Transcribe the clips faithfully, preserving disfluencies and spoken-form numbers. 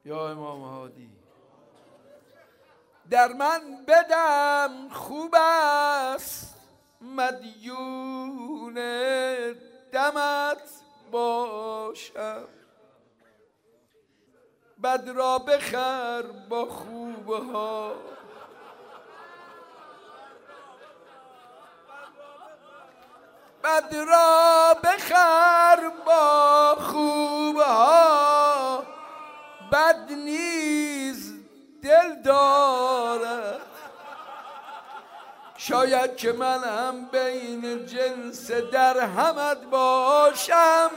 یا امام هادی در من بدم خوب است مدیون دمت باشم، بد را بخر با خوبها، بد را بخر با خوبها، بد نیز دل دارد. شاید که من هم بین جنس در همت باشم،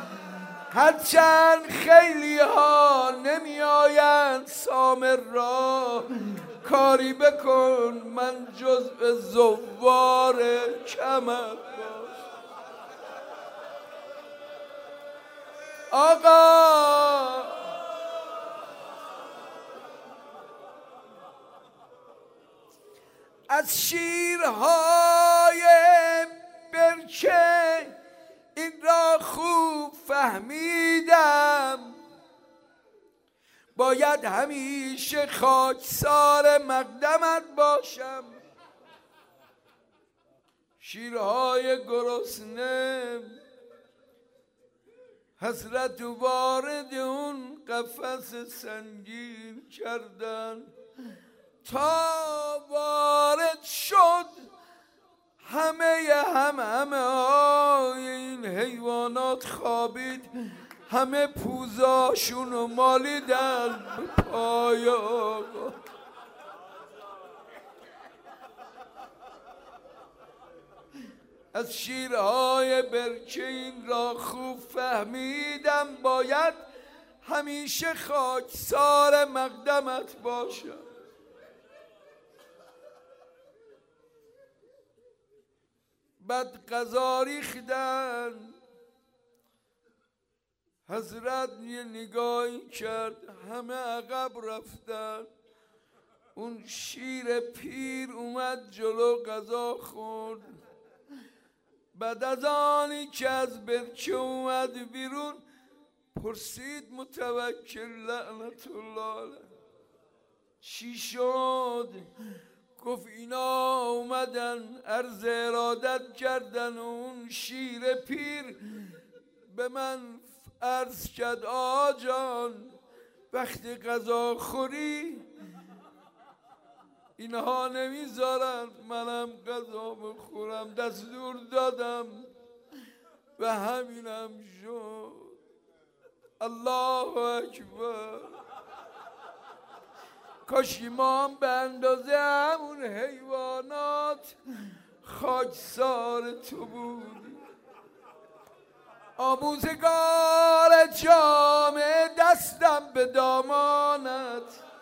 هرچند خیلی ها نمی آیند سامر را، کاری بکن من جزء زوار کمت باشم. آقا از شیرهای برکه این را خوب فهمیدم، باید همیشه خاکسار مقدمت باشم. شیرهای گرسنه حسرت وارد اون قفس سنگین کردن، تا وارد شد همه هم همه های این حیوانات خوابید، همه پوزاشون رو مالیدن به پای آقا. از شیرهای برکه این را خوب فهمیدم، باید همیشه خاکسار مقدمت باشم. بعد قضا ریختن، حضرت یه نگاهی کرد، همه عقب رفتن. اون شیر پیر اومد جلو قضا خورد. بعد از آنی که از برکه اومد بیرون پرسید متوکل لعنت الله علیه چی شد؟ گفت اینا اومدن عرض ارادت کردن و اون شیر پیر به من عرض کرد آقا جان وقتی غذا خوری اینها نمیذارن منم غذا بخورم، دستور دادم و همینم شد. الله اکبر. کاش ما هم به اندازه همون حیوانات خاکسار تو بودی. آموزگار جامعه دستم به دامانت،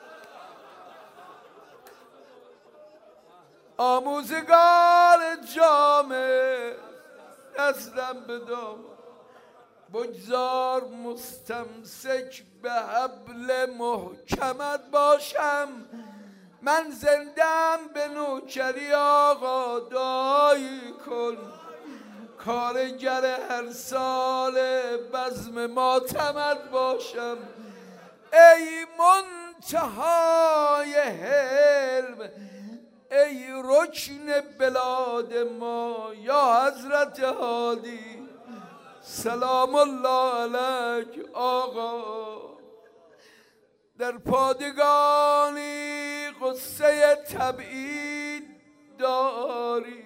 آموزگار جامعه دستم به دامانت. بگذار مستمسک به حبل محکمت باشم، من زندم به نوکری آقا دایی کن، کارگر هر سال بزم ماتمت باشم. ای منتهای حلم، ای رکن بلاد ما، یا حضرت هادی سلام الله علیک. آقا در پادگانی قصه تبعید داری،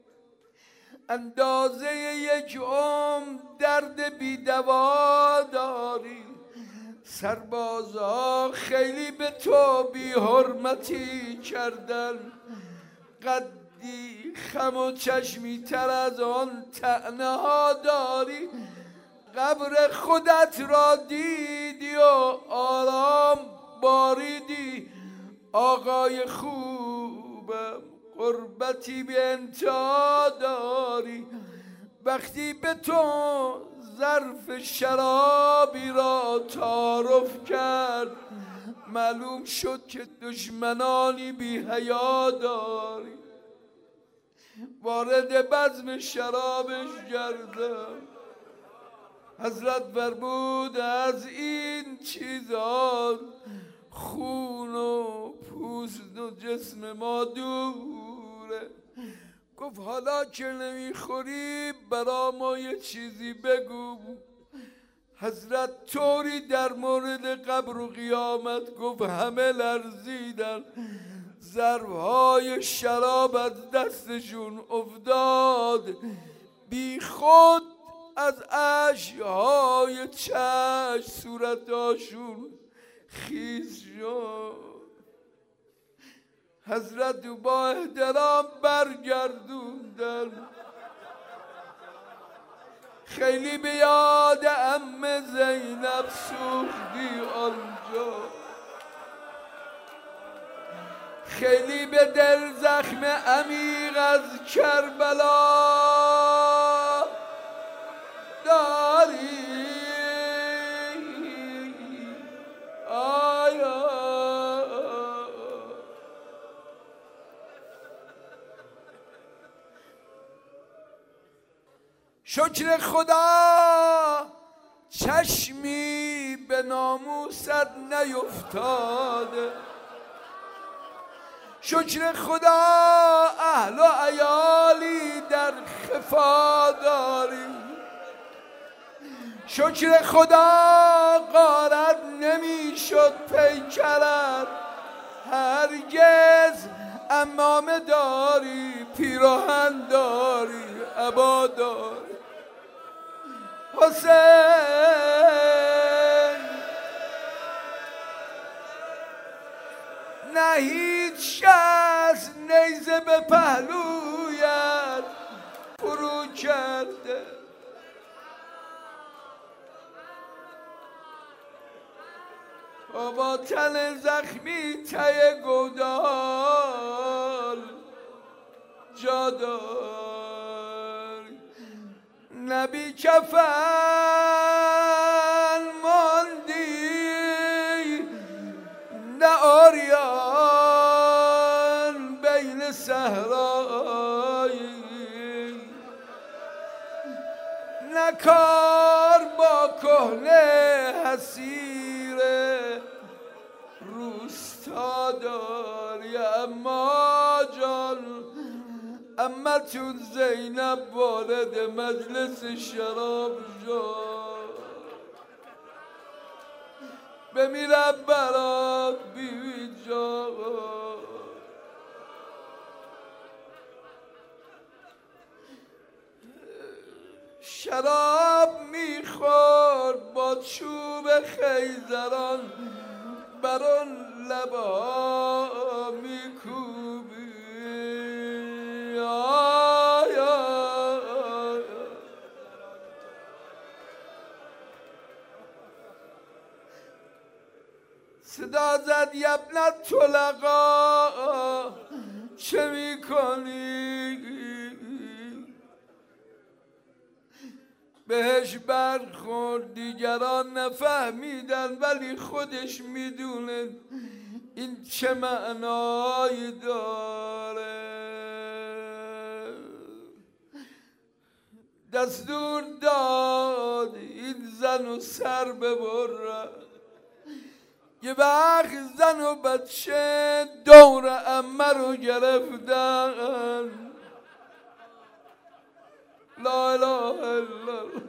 اندازه یک عمر درد بی‌دوا داری. سربازها خیلی به تو بی حرمتی کردن، قدی خم و چشمی تر از آن طعنه ها داری. قبر خودت را دیدی و آرام باریدی. آقای خوبم قربتی به انتها داری. وقتی به تو ظرف شرابی را تعارف کرد معلوم شد که دشمنانی بی حیا داری. وارد بزم شرابش کردم، حضرت فرمود از این چیزان خون و پوست و جسم ما دوره. گفت حالا که نمیخوری برا ما یه چیزی بگو. حضرت طوری در مورد قبر و قیامت گفت همه لرزیدن، ظرفهای شراب از دستشون افتاد، بی خود از اشک‌های چشم صورتاشون خیس شد. حضرت با احترام برگردوندن. خیلی به یاد عمه زینب سوختی آنجا، خیلی به دل زخم عمیق از کربلا داری. آیا شکر خدا چشمی به ناموست نیفتاده، شکر خدا اهل و عیالی در خفا داری، شکر خدا غارت نمیشد پیکرت هرگز، عمامه داری، پیراهن داری، عبا داری. حسین نه هیچ کس نیزه به پهلویت فرو کرده، با تن زخمی ته گودال جا داری. نبی کفن ماندی نه آریان بین صحرایی، نه کار با کهنه حسیر روستا داری. اما جان امتون زینب وارد مجلس شراب شد، بمیرم برات بیوی جان. شراب میخورد با چوب خیزران، بر آن لبها میکوبی. آی آی صدا زد یبنت طلقا چه میکنی؟ بهش برخورد، دیگران نفهمیدن ولی خودش میدونه این چه معنایی داره. دستور داد این زن و سر ببرن. یه وقت زن و بچه دور عمه رو گرفتن. لا اله الا الله.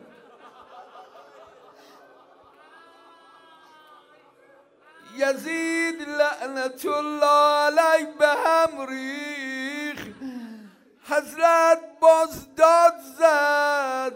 یزید لعنت الله علیه به هم ریخ. حضرت باز داد زد،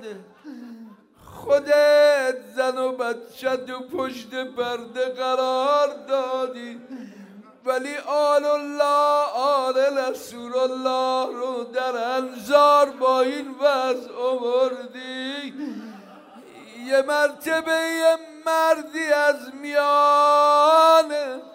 خودت زن و بچه تو پشت پرده قرار دادی ولی آل الله آل رسول الله رو در انظار با این وضع آوردی. یه مرتبه یه مردی از میان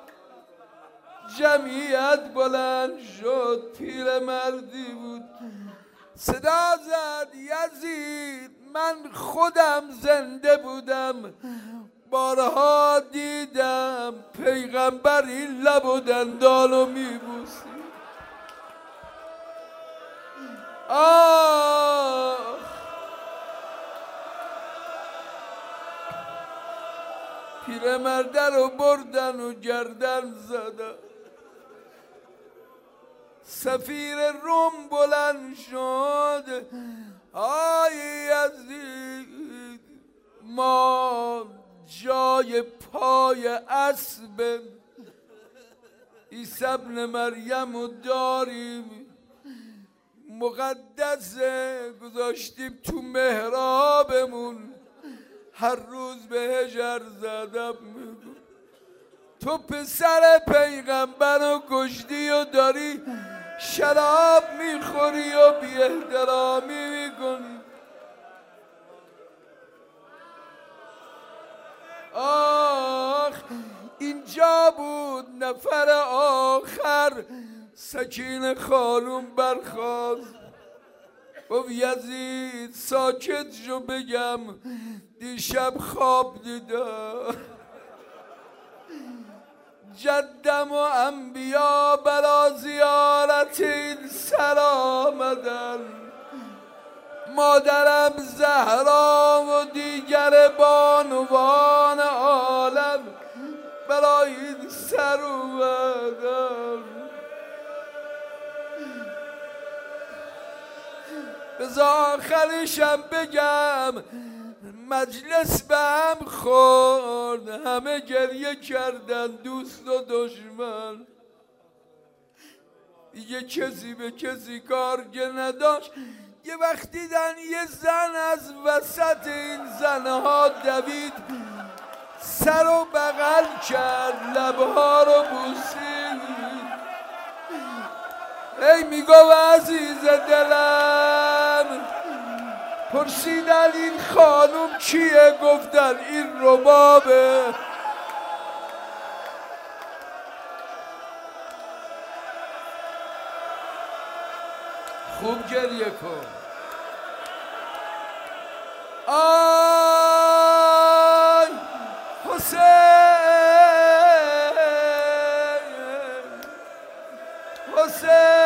جمعیت بلند شد، پیر مردی بود، صدا زد یزید من خودم زنده بودم، بارها دیدم پیغمبر این لب و دندانو میبوسی. آه پیرمرده رو بردن و گردن زدن. سفیر روم بلند شد آی یزید ما جای پای اسب عیسی ابن مریم رو داریم، مقدسه گذاشتیم تو محرابمون، هر روز بهش عرض ادب میگو. تو پسر پیغمبر رو کشتی و داری شراب میخوری و بی احترامی میکنی. آخ اینجا بود نفر آخر سکینه خانوم برخاست گفت یزید ساکت شو بگم دیشب خواب دیدم جدم و انبیا برا زیارت این سر آمدن، مادرم زهرا و دیگر بانوان عالم برای این سر اومدن. بذار آخرشم بگم مجلس به هم خورد، همه گریه کردن دوست و دشمن، یه کسی به کسی کارگه نداشت. یه وقت دیدن یه زن از وسط این زنها دوید سر و بغل کرد لبها رو بوسید. ای میگو عزیز دلم، پرسیدن این خانوم کیه؟ گفتن این ربابه. خوب گریه کن. آی حسین حسین